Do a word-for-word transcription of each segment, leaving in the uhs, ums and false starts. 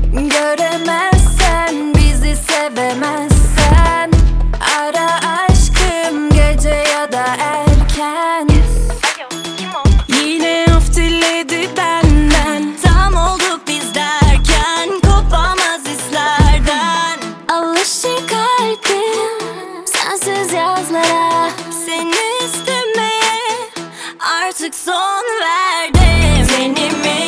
Göremezsen, bizi sevemezsen, ara aşkım gece ya da erken. Yine of diledi benden, Tam olduk biz derken kopamaz hislerden. alışır kalbim sensiz yazlara. Seni istemeye artık son verdim. Seni mi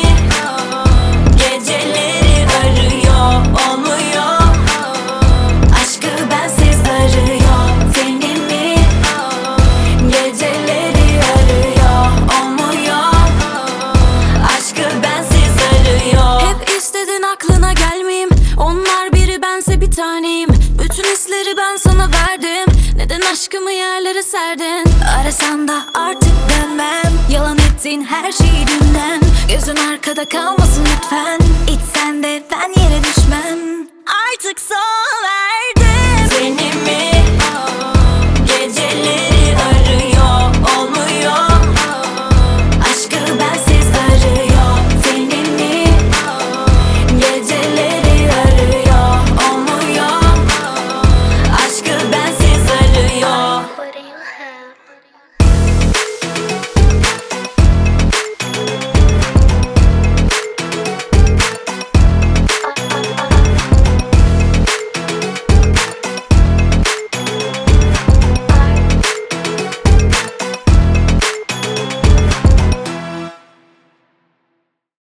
geceleri arıyor olmuyor, Aşkı bensiz arıyor. Seni mi geceleri arıyor olmuyor. aşkı bensiz arıyor. Hep istedin aklına gelmeyeyim. Onlar biri bense bir taneyim. Bütün hisleri ben sana verdim. Neden aşkımı yerlere serdin? Arasan da artık dönmem. Yalan ettiğin her şeyi dinlen. Gözün arkada kalmasın lütfen.